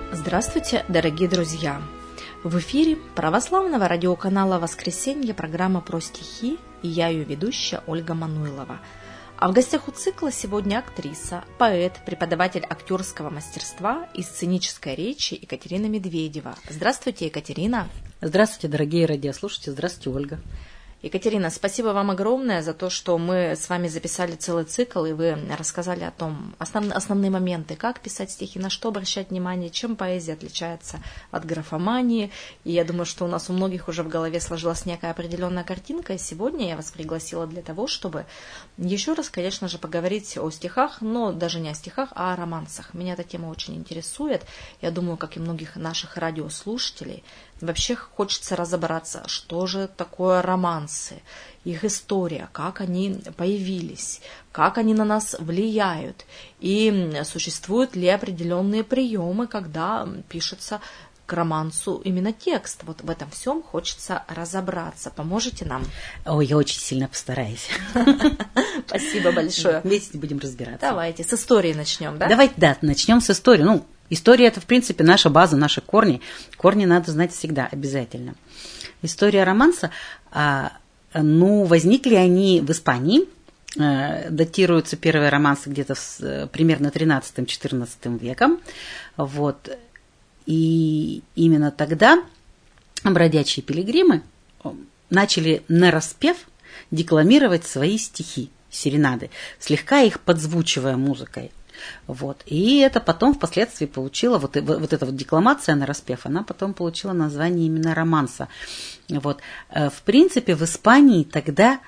Здравствуйте, дорогие друзья! В эфире православного радиоканала «Воскресенье» программа про стихи, и я ее ведущая Ольга Мануйлова. А в гостях у цикла сегодня актриса, поэт, преподаватель актерского мастерства и сценической речи Екатерина Медведева. Здравствуйте, Екатерина! Здравствуйте, дорогие радиослушатели! Здравствуйте, Ольга! Екатерина, спасибо вам огромное за то, что мы с вами записали целый цикл, и вы рассказали о том, основные моменты, как писать стихи, на что обращать внимание, чем поэзия отличается от графомании. И я думаю, что у нас у многих уже в голове сложилась некая определенная картинка, и сегодня я вас пригласила для того, чтобы еще раз, конечно же, поговорить о стихах, но даже не о стихах, а о романсах. Меня эта тема очень интересует. Я думаю, как и многих наших радиослушателей, вообще хочется разобраться, что же такое романсы, их история, как они появились, как они на нас влияют, и существуют ли определенные приемы, когда пишется к романсу именно текст. Вот в этом всем хочется разобраться. Поможете нам? Ой, я очень сильно постараюсь. Спасибо большое. Вместе будем разбираться. Давайте с истории начнем, да? Давайте, да, начнем с истории. История – это, в принципе, наша база, наши корни. Корни надо знать всегда, обязательно. История романса, возникли они в Испании. Датируются первые романсы где-то примерно 13-14 веком. Вот. И именно тогда бродячие пилигримы начали нараспев декламировать свои стихи, серенады, слегка их подзвучивая музыкой. Вот. И это потом впоследствии получила, вот эта вот декламация нараспев, она потом получила название именно романса. Вот. В принципе, в Испании тогда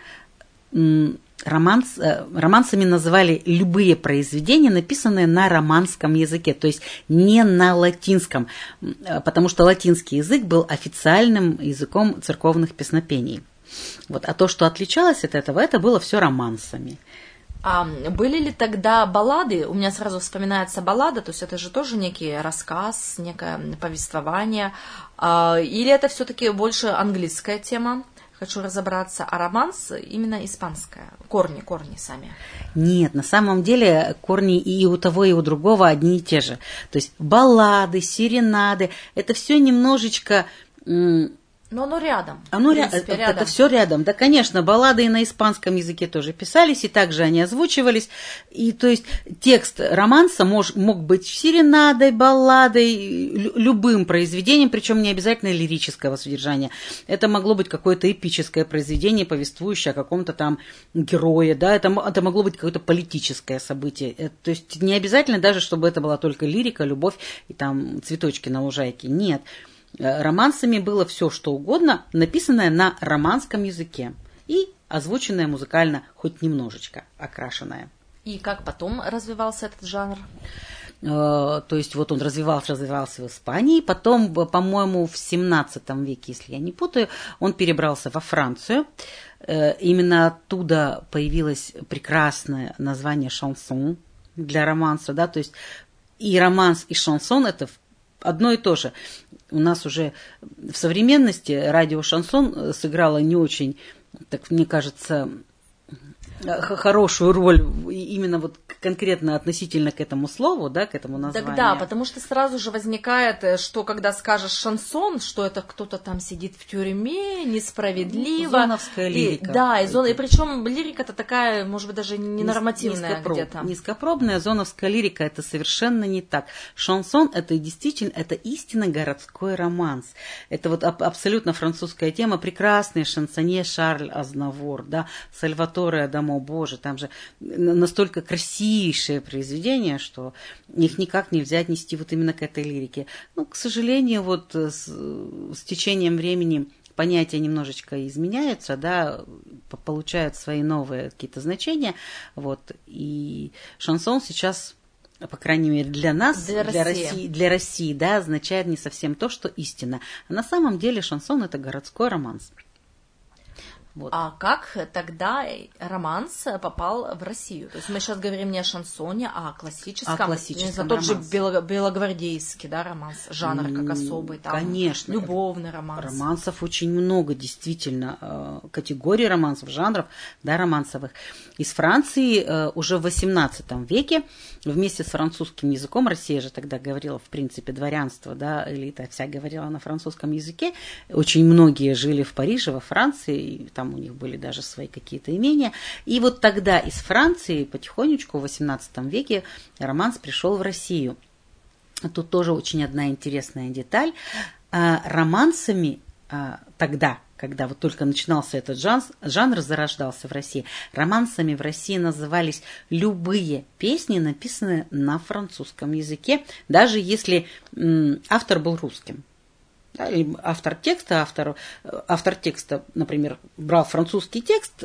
романсами называли любые произведения, написанные на романском языке, то есть не на латинском, потому что латинский язык был официальным языком церковных песнопений. Вот. А то, что отличалось от этого, это было все романсами. А были ли тогда баллады? У меня сразу вспоминается баллада, то есть это же тоже некий рассказ, некое повествование. Или это все-таки больше английская тема? Хочу разобраться. А романс именно испанская? Корни сами. Нет, на самом деле корни и у того, и у другого одни и те же. То есть баллады, серенады, это все немножечко... Но оно рядом. Рядом. Это все рядом. Да, конечно, баллады и на испанском языке тоже писались, и также они озвучивались. И то есть текст романса мог быть серенадой, балладой, любым произведением, причем не обязательно лирического содержания. Это могло быть какое-то эпическое произведение, повествующее о каком-то там герое, да, это могло быть какое-то политическое событие. То есть не обязательно даже, чтобы это была только лирика, любовь и там цветочки на лужайке. Нет. Романсами было все, что угодно, написанное на романском языке и озвученное музыкально, хоть немножечко окрашенное. И как потом развивался этот жанр? То есть вот он развивался в Испании, потом, по-моему, в 17 веке, если я не путаю, он перебрался во Францию. Именно оттуда появилось прекрасное название шансон для романса, да, то есть и романс, и шансон – это одно и то же. У нас уже в современности радио-шансон сыграло не очень, так мне кажется, хорошую роль именно вот конкретно относительно к этому слову, да, к этому названию. Так да, потому что сразу же возникает, что когда скажешь шансон, что это кто-то там сидит в тюрьме, несправедливо. Зоновская лирика. И причем лирика-то такая, может быть, даже ненормативная где-то. Низкопробная зоновская лирика, это совершенно не так. Шансон это действительно, это истинно городской романс. Это вот абсолютно французская тема, прекрасный шансонье Шарль Азнавур, да, Сальваторе Адамо, боже, там же настолько красивые произведения, что их никак нельзя отнести вот именно к этой лирике. К сожалению, вот с течением времени понятия немножечко изменяются, да, получают свои новые какие-то значения, вот, и шансон сейчас, по крайней мере, для нас, для России, да, означает не совсем то, что истина. А на самом деле шансон – это городской романс. Вот. А как тогда романс попал в Россию? То есть мы сейчас говорим не о шансоне, а о классическом. Тот же белогвардейский, да, романс, жанр как особый, там, конечно, любовный романс. Романсов очень много, действительно, категорий романсов, жанров, да, романсовых. Из Франции уже в XVIII веке вместе с французским языком, Россия же тогда говорила, в принципе, дворянство, да, элита вся говорила на французском языке, очень многие жили в Париже, во Франции, и там у них были даже свои какие-то имения. И вот тогда из Франции потихонечку в XVIII веке романс пришел в Россию. Тут тоже очень одна интересная деталь. Романсами тогда, когда вот только начинался этот жанр, зарождался в России, романсами в России назывались любые песни, написанные на французском языке, даже если автор был русским. Автор текста, например, брался французский текст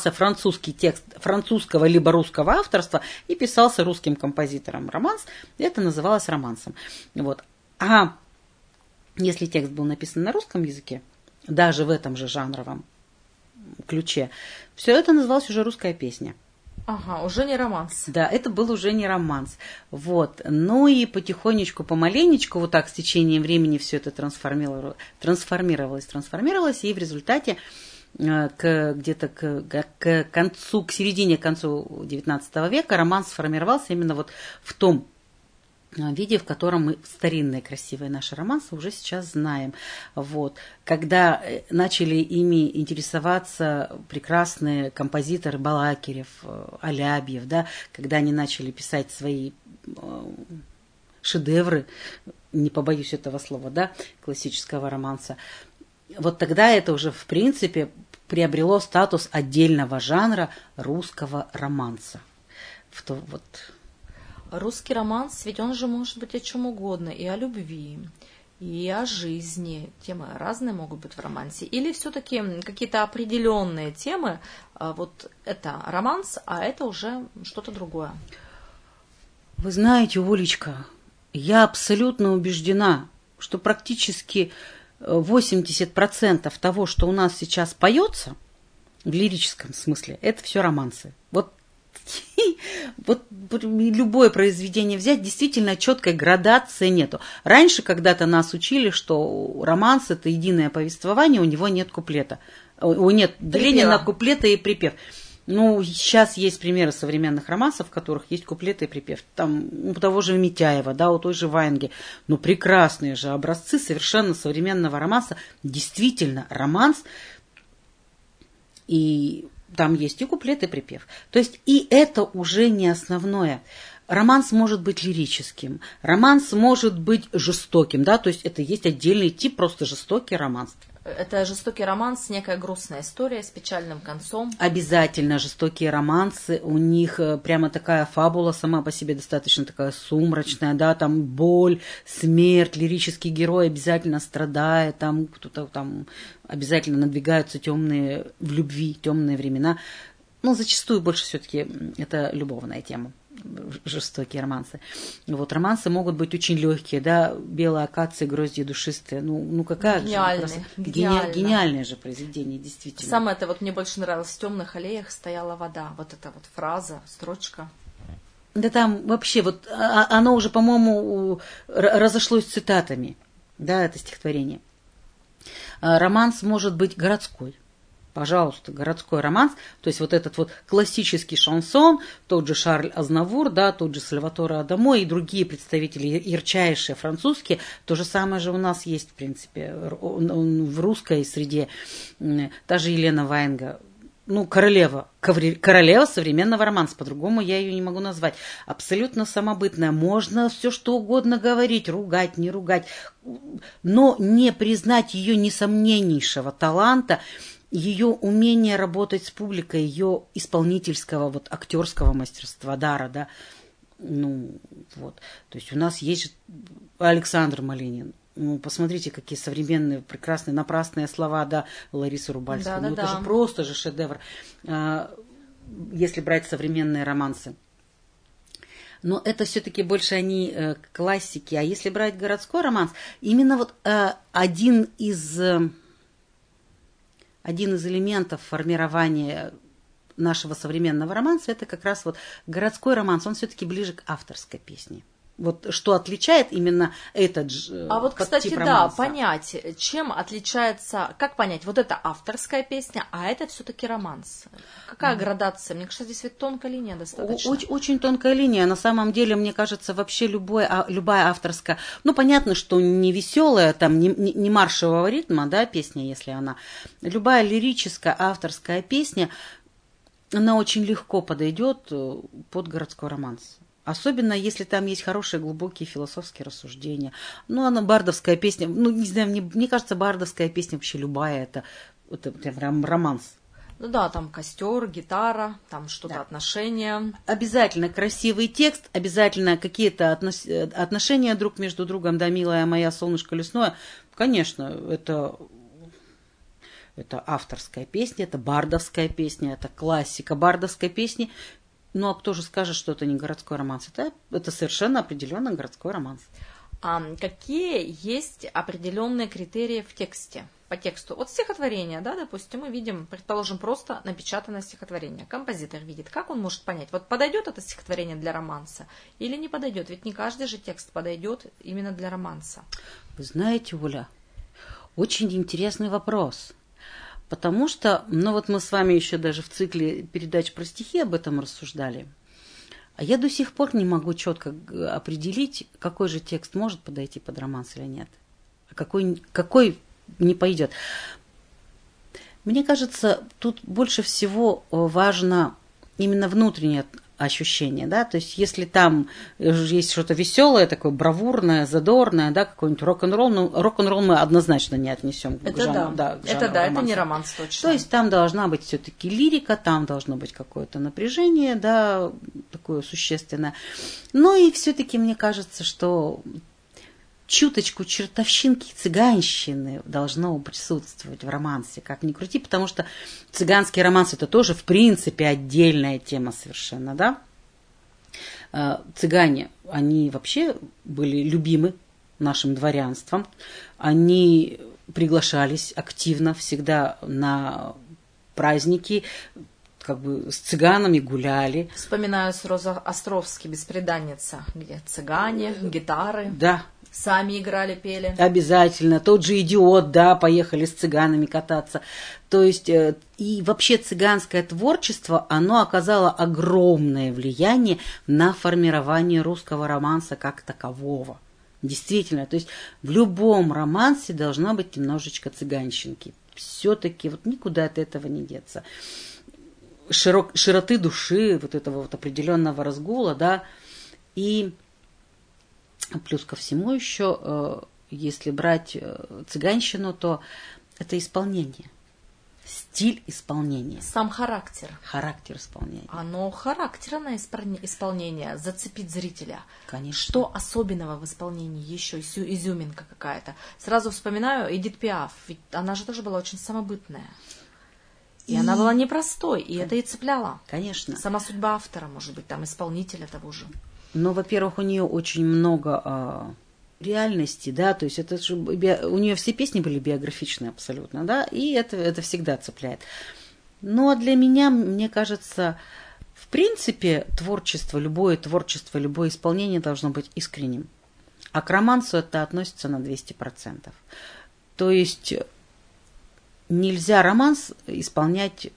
французского либо русского авторства и писался русским композитором романс, это называлось романсом. Вот. А если текст был написан на русском языке, даже в этом же жанровом ключе, все это называлось уже русская песня. Ага, уже не романс. Да, это был уже не романс. Вот. Ну и потихонечку, помаленечку, вот так с течением времени все это трансформировалось, и в результате где-то к середине, к концу XIX века романс сформировался именно вот в том виде, в котором мы старинные красивые наши романсы уже сейчас знаем. Вот. Когда начали ими интересоваться прекрасные композиторы Балакирев, Алябьев, да, когда они начали писать свои шедевры, не побоюсь этого слова, да, классического романса, вот тогда это уже в принципе приобрело статус отдельного жанра русского романса. Русский романс, ведь он же может быть о чем угодно, и о любви, и о жизни. Темы разные могут быть в романсе. Или все-таки какие-то определенные темы, вот это романс, а это уже что-то другое. Вы знаете, Олечка, я абсолютно убеждена, что практически 80% того, что у нас сейчас поется, в лирическом смысле, это все романсы. Вот любое произведение взять, действительно четкой градации нету. Раньше когда-то нас учили, что романс – это единое повествование, у него нет куплета. Нет деления на куплеты и припев. Ну, сейчас есть примеры современных романсов, в которых есть куплеты и припев. Там у того же Митяева, да, у той же Ваенги. Ну, прекрасные же образцы совершенно современного романса. Действительно, романс и... Там есть и куплет, и припев. То есть и это уже не основное. Романс может быть лирическим, романс может быть жестоким, да, то есть это есть отдельный тип, просто жестокий романс. Это жестокий романс, некая грустная история с печальным концом. Обязательно жестокие романсы, у них прямо такая фабула сама по себе достаточно такая сумрачная, да, там боль, смерть, лирический герой обязательно страдает, там кто-то там обязательно надвигаются темные в любви, темные времена. Но зачастую больше все-таки это любовная тема. Жестокие романсы. Вот, романсы могут быть очень легкие, да, белые акации, грозди душистые. Ну какая же гениальное же произведение, действительно. Самое это вот мне больше нравилось: в темных аллеях стояла вода. Вот эта вот фраза, строчка. Да там вообще вот оно уже, по-моему, разошлось цитатами, да, это стихотворение. Романс может быть городской. Пожалуйста, городской романс, то есть вот этот вот классический шансон, тот же Шарль Азнавур, да, тот же Сальваторе Адамо и другие представители ярчайшие французские, то же самое же у нас есть, в принципе, в русской среде. Та же Елена Ваенга, ну, королева современного романса, по-другому я ее не могу назвать. Абсолютно самобытная, можно все что угодно говорить, ругать, не ругать, но не признать ее несомненнейшего таланта, ее умение работать с публикой, ее исполнительского, вот, актерского мастерства, дара, да, ну, вот. То есть у нас есть Александр Малинин. Ну, посмотрите, какие современные, прекрасные, напрасные слова, да, Ларисы Рубальской. Это же просто же шедевр, если брать современные романсы. Но это все-таки больше они классики. А если брать городской романс, именно вот один из один из элементов формирования нашего современного романса, это как раз вот городской романс, он все-таки ближе к авторской песне. Вот что отличает именно этот же А вот, кстати, тип да, романса. понять, чем отличается, как понять, вот это авторская песня, а это все-таки романс. Какая градация? Мне кажется, здесь ведь тонкая линия достаточно. Очень тонкая линия. На самом деле, мне кажется, вообще любая авторская, ну, понятно, что не веселая, там, не маршевого ритма, да, песня, если она. Любая лирическая авторская песня, она очень легко подойдет под городской романс. Особенно, если там есть хорошие, глубокие философские рассуждения. Ну, она бардовская песня. Ну, не знаю, мне кажется, бардовская песня вообще любая, это прям романс. Ну да, там костер, гитара, там что-то, да. Отношения. Обязательно красивый текст, обязательно какие-то отношения друг между другом. Да, милая моя, солнышко лесное. Конечно, это авторская песня, это бардовская песня, это классика бардовской песни. Ну, а кто же скажет, что это не городской романс? Это совершенно определенно городской романс. А какие есть определенные критерии в тексте, по тексту? Вот стихотворение, да, допустим, мы видим, предположим, просто напечатанное стихотворение. Композитор видит, как он может понять, вот подойдет это стихотворение для романса или не подойдет? Ведь не каждый же текст подойдет именно для романса. Вы знаете, Оля, очень интересный вопрос. Потому что, ну вот мы с вами еще даже в цикле передач про стихи об этом рассуждали. А я до сих пор не могу четко определить, какой же текст может подойти под романс или нет. А какой не пойдет. Мне кажется, тут больше всего важно именно внутреннее ощущение, да, то есть если там есть что-то веселое, такое бравурное, задорное, да, какой-нибудь рок-н-ролл, ну, рок-н-ролл мы однозначно не отнесем к жанру, к жанру это не романс точно. То есть там должна быть все-таки лирика, там должно быть какое-то напряжение, да, такое существенное. Ну и все-таки мне кажется, что чуточку чертовщинки и цыганщины должно присутствовать в романсе, как ни крути, потому что цыганский романс это тоже, в принципе, отдельная тема совершенно, да. Цыгане, они вообще были любимы нашим дворянством, они приглашались активно всегда на праздники, как бы с цыганами гуляли. Вспоминаю с Роза Островски «Бесприданница», где цыгане, гитары. Да. Сами играли, пели. Обязательно. Тот же «Идиот», да, поехали с цыганами кататься. То есть, и вообще цыганское творчество, оно оказало огромное влияние на формирование русского романса как такового. Действительно, то есть в любом романсе должна быть немножечко цыганщинки. Все-таки вот никуда от этого не деться. Широты души, вот этого вот определенного разгула, да, и плюс ко всему еще, если брать цыганщину, то это исполнение, стиль исполнения. Сам характер. Характер исполнения. Оно характерное исполнение, зацепить зрителя. Конечно. Что особенного в исполнении еще, изюминка какая-то. Сразу вспоминаю Эдит Пиаф, ведь она же тоже была очень самобытная. И она была непростой, и это и цепляло. Конечно. Сама судьба автора, может быть, там исполнителя того же. Но, во-первых, у нее очень много реальности, да, то есть это же, у нее все песни были биографичные абсолютно, да, и это всегда цепляет. Но для меня, мне кажется, в принципе, любое исполнение должно быть искренним. А к романсу это относится на 200%. То есть нельзя романс исполнять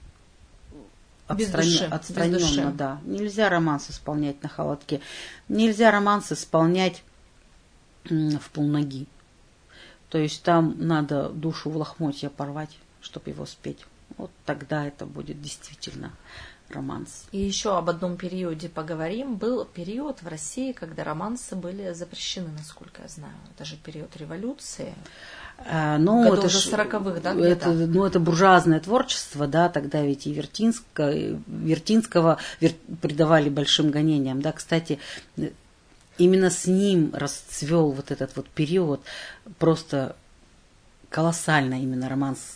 отстраненно, да. Нельзя романс исполнять на холодке. Нельзя романс исполнять в полноги. То есть там надо душу в лохмотья порвать, чтобы его спеть. Вот тогда это будет действительно романс. И еще об одном периоде поговорим. Был период в России, когда романсы были запрещены, насколько я знаю. Это же период революции. Ну, это уже 40-х, да? Это буржуазное творчество, да, тогда ведь и Вертинского придавали большим гонениям, да, кстати, именно с ним расцвел вот этот вот период, просто колоссально именно романс,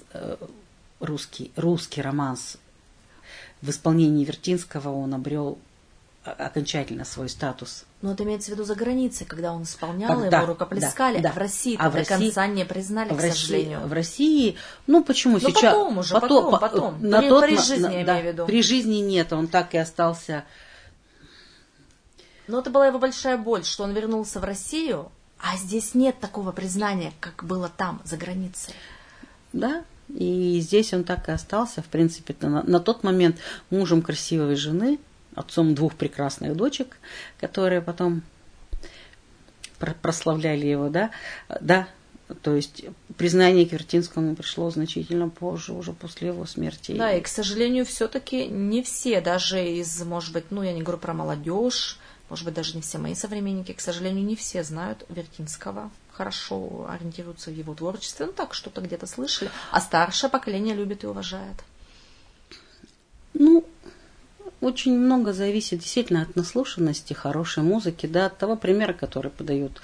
русский романс в исполнении Вертинского он обрел окончательно свой статус. Но это имеется в виду за границей, когда он исполнял, ему рукоплескали, да. А в России А до конца не признали, к сожалению. В России, ну почему Но сейчас? Потом. При жизни, я имею в виду. При жизни нет, он так и остался. Но это была его большая боль, что он вернулся в Россию, а здесь нет такого признания, как было там, за границей. Да, и здесь он так и остался, в принципе, на тот момент мужем красивой жены, отцом 2 прекрасных дочек, которые потом прославляли его, да, то есть признание Квертинскому пришло значительно позже, уже после его смерти. Да, и, к сожалению, все-таки не все, даже из, может быть, я не говорю про молодежь, может быть, даже не все мои современники, к сожалению, не все знают Вертинского, хорошо ориентируются в его творчестве, так, что-то где-то слышали, а старшее поколение любит и уважает. Очень много зависит действительно от наслушанности, хорошей музыки, да, от того примера, который подают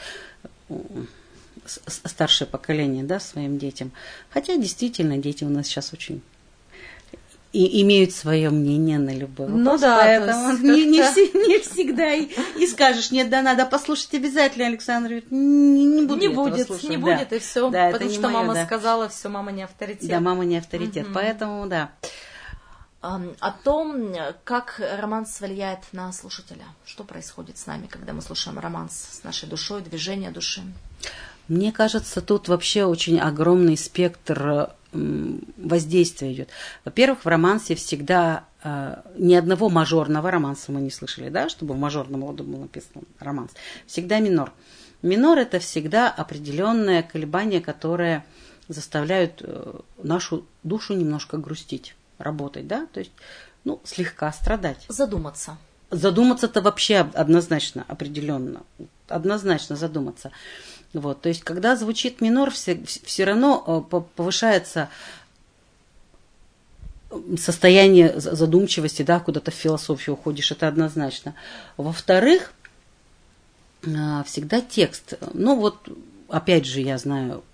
старшее поколение, да, своим детям. Хотя действительно дети у нас сейчас очень имеют свое мнение на любой вопрос, поэтому не всегда и скажешь, нет, да, надо послушать обязательно, Александр, не будет, и все, да, потому что мама сказала, все, мама не авторитет. Да, мама не авторитет, поэтому, да. О том, как романс влияет на слушателя. Что происходит с нами, когда мы слушаем романс, с нашей душой, движение души? Мне кажется, тут вообще очень огромный спектр воздействия идет. Во-первых, в романсе всегда ни одного мажорного романса мы не слышали, да, чтобы в мажорном роду был написан романс. Всегда минор. Минор – это всегда определенное колебание, которое заставляют нашу душу немножко грустить, работать, да, то есть, слегка страдать. Задуматься. Задуматься-то вообще однозначно, определенно, однозначно задуматься. Вот, то есть, когда звучит минор, все равно повышается состояние задумчивости, да, куда-то в философию уходишь, это однозначно. Во-вторых, всегда текст. Опять же, я знаю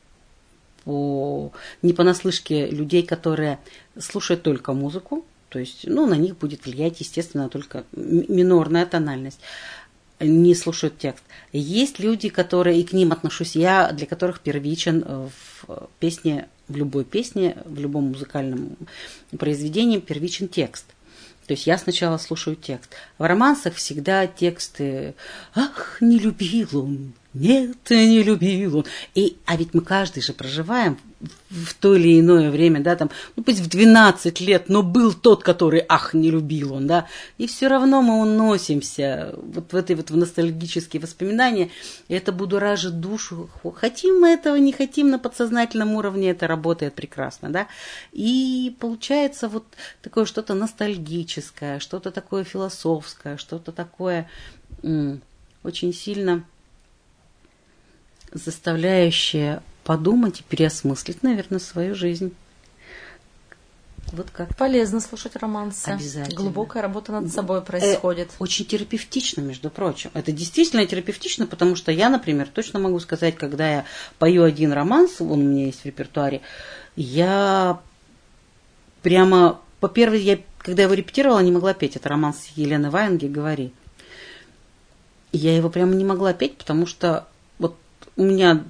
не понаслышке людей, которые слушают только музыку, то есть, на них будет влиять, естественно, только минорная тональность, не слушают текст. Есть люди, которые, и к ним отношусь я, для которых первичен в песне, в любой песне, в любом музыкальном произведении первичен текст. То есть я сначала слушаю текст. В романсах всегда тексты «Ах, не любил он, нет, не любил он». А ведь мы каждый же проживаем в то или иное время, да, там, пусть в 12 лет, но был тот, который «ах, не любил он», да, и все равно мы уносимся в эти в ностальгические воспоминания, и это будоражит душу. Хотим мы этого, не хотим, на подсознательном уровне это работает прекрасно, да, и получается такое что-то ностальгическое, что-то такое философское, что-то такое очень сильно заставляющее подумать и переосмыслить, наверное, свою жизнь. Как. Полезно слушать романсы. Обязательно. Глубокая работа над собой происходит. Очень терапевтично, между прочим. Это действительно терапевтично, потому что я, например, точно могу сказать, когда я пою один романс, он у меня есть в репертуаре, я прямо, когда я его репетировала, не могла петь. Это романс Елены Ваенги «Говори». Я его прямо не могла петь, потому что у меня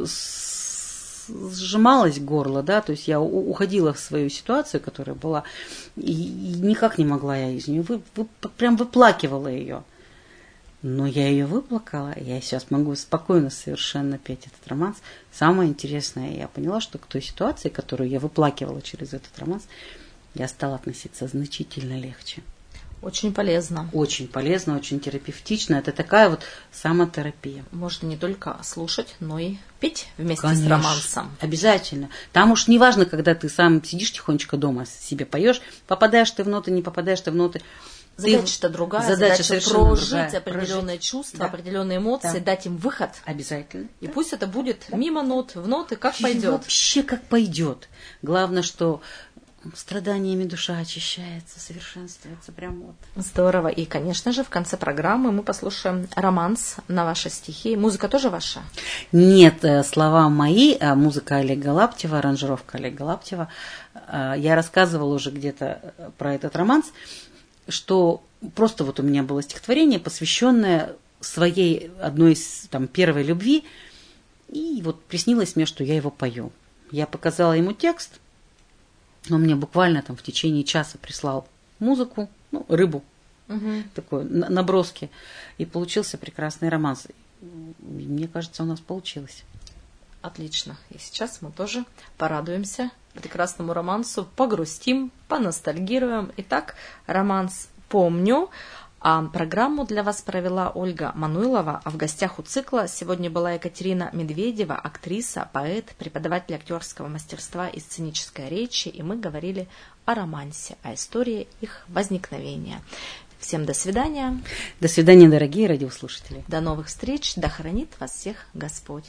сжималось горло, да, то есть я уходила в свою ситуацию, которая была, и никак не могла я из нее, прям выплакивала ее. Но я ее выплакала, я сейчас могу спокойно совершенно петь этот романс. Самое интересное, я поняла, что к той ситуации, которую я выплакивала через этот романс, я стала относиться значительно легче. Очень полезно. Очень полезно, очень терапевтично. Это такая самотерапия. Можно не только слушать, но и петь вместе Конечно, с романсом. Обязательно. Там уж не важно, когда ты сам сидишь тихонечко дома, себе поешь, попадаешь ты в ноты, не попадаешь ты в ноты. Задача-то другая. Задача прожить определенные чувства, да, определенные эмоции, да, дать им выход. Обязательно. И да, пусть это будет да, мимо нот, в ноты, как пойдет. Вообще как пойдет. Главное, что страданиями душа очищается, совершенствуется. Прям Здорово. И, конечно же, в конце программы мы послушаем романс на ваши стихи. Музыка тоже ваша? Нет, слова мои, музыка Олега Лаптева, аранжировка Олега Лаптева. Я рассказывала уже где-то про этот романс. что просто вот у меня было стихотворение, посвященное своей одной из первой любви, и вот приснилось мне, что я его пою. Я показала ему текст, он мне буквально в течение часа прислал музыку, рыбу, такой наброски, и получился прекрасный романс. Мне кажется, у нас получилось. Отлично. И сейчас мы тоже порадуемся прекрасному романсу, погрустим, поностальгируем. Итак, романс «Помню». А программу для вас провела Ольга Мануйлова, а в гостях у цикла сегодня была Екатерина Медведева, актриса, поэт, преподаватель актерского мастерства и сценической речи, и мы говорили о романсе, о истории их возникновения. Всем до свидания. До свидания, дорогие радиослушатели. До новых встреч. Да хранит вас всех Господь.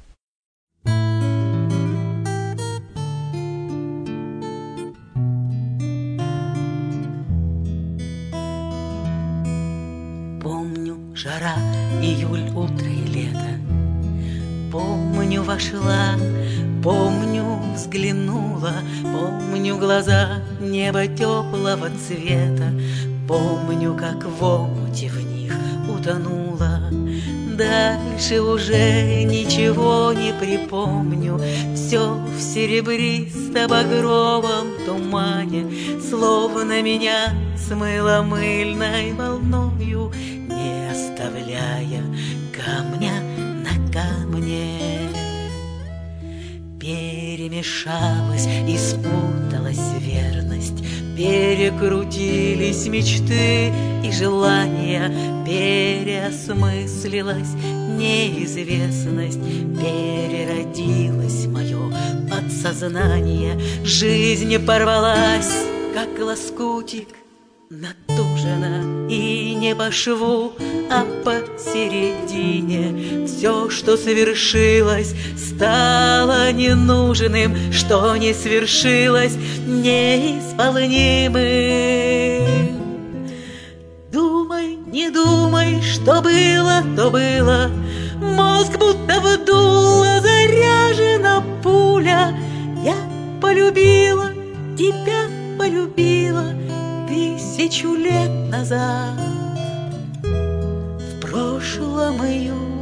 Помню жара, июль, утро и лето. Помню, вошла, помню, взглянула. Помню глаза неба теплого цвета. Помню, как в омуте в них утонула. Дальше уже ничего не припомню. Все в серебристо-багровом тумане, словно меня смыло мыльной волною, не оставляя камня на камне. Перемешалась и спуталась верность, перекрутились мечты и желания, переосмыслилась неизвестность, переродилось мое подсознание. Жизнь порвалась, как лоскутик, натужена и не по шву, а посередине. Все, что совершилось, стало ненужным, что не свершилось, неисполнимым. Думай, не думай, что было, то было. Мозг будто вдуло, заряжена пуля. Я полюбила, тебя полюбила 1000 лет назад. В прошлом июле